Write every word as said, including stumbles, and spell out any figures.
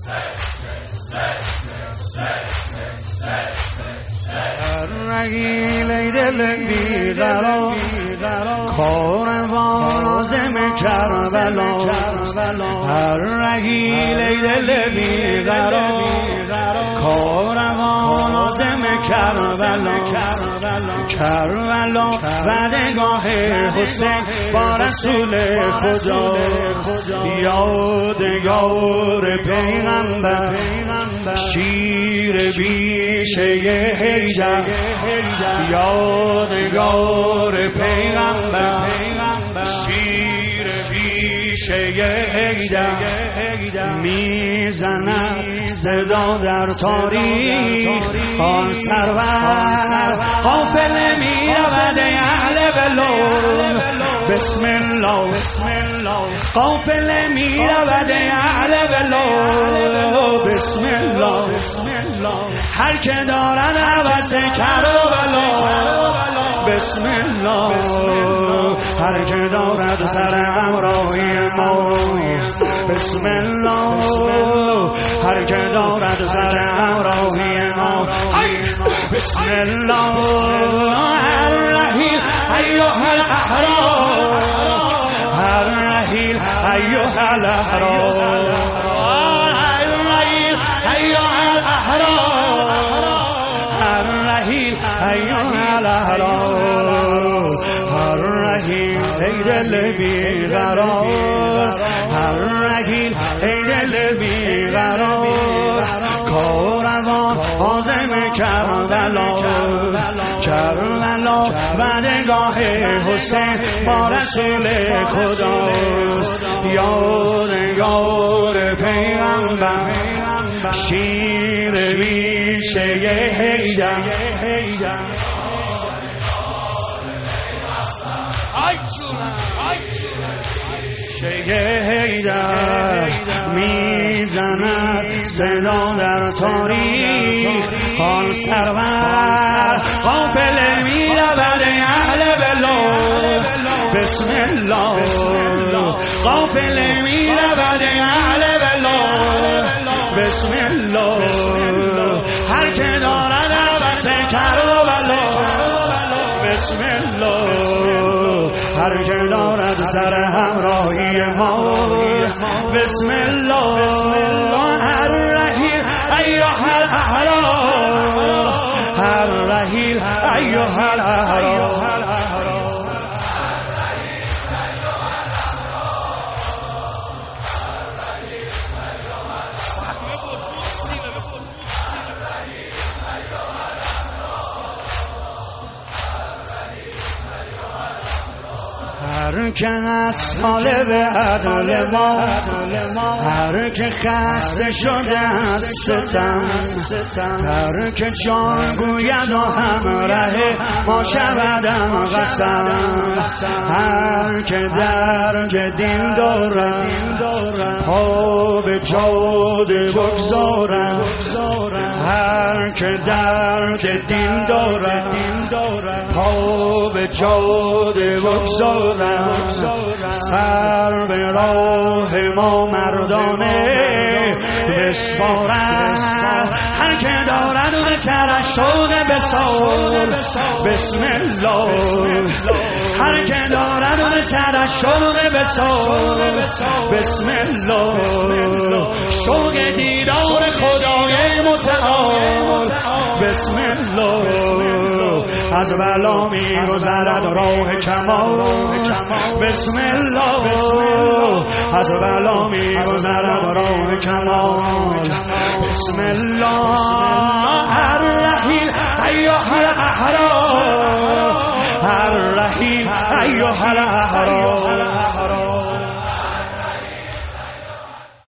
رگیل ای دل بیقرار کاروان عازم کربلا هر رگیل ای دل بیقرار کاروان عازم کربلا کربلا بدگاه حسین با رسول خدا یادگار پیغمبر شیر بیشه حیدر یادگار پیغمبر شیر بیشه حیدر میزند صدا در تاریخ آن سرور قافله میرود اهل بلا بسم الله قافله میرود اهل بلا بسم الله هر که دارد عوض کربلا بسم الله هر که دارد سر همراهی ما بسم الله هر که دارد سر همراهی ما بسم الله الرحیل ایها الاحرار الرحیل ایها الاحرار الرحیل ایها الاحرار الرحیل ایها الاحرار الرحیل ای دل بیقرار الرحیل ای دل بیقرار کاروان عازم کربلا کربلا بدگاه حسین با رسول خداست یادگار پیغمبر شیر بیشه حیدر حیدر میزند صدا در تاریخ آن سرور قافله میرود اهل بلا بسم الله قافله میرود اهل بلا بسم الله هر که دارد عوض کربلا بسم الله هر که دارد سر همراهی ما بسم الله الرحیل ایها الاحرار الرحیل ایها الاحرار هر که از طالب عدل ما هر که خسته شده از ستم هر که جان گوید و همراه ما شودم قسم هر که درج دین دارد پا به جاده بگذارد هر که درج دین دارد پا به جاده بگذارد سر به راه ما مردانه بسپارد هر که دارد به سرش شوق بسار بسم الله هر که دارد به سرش شوق بسار بسم الله شوق دیدار خدای متعال بسم الله از بلا می گذرد راه کمال بسم الله از بلا می گذرد راه کمال بسم الله الرحیل ایها الاحرار الرحیل ایها الاحرار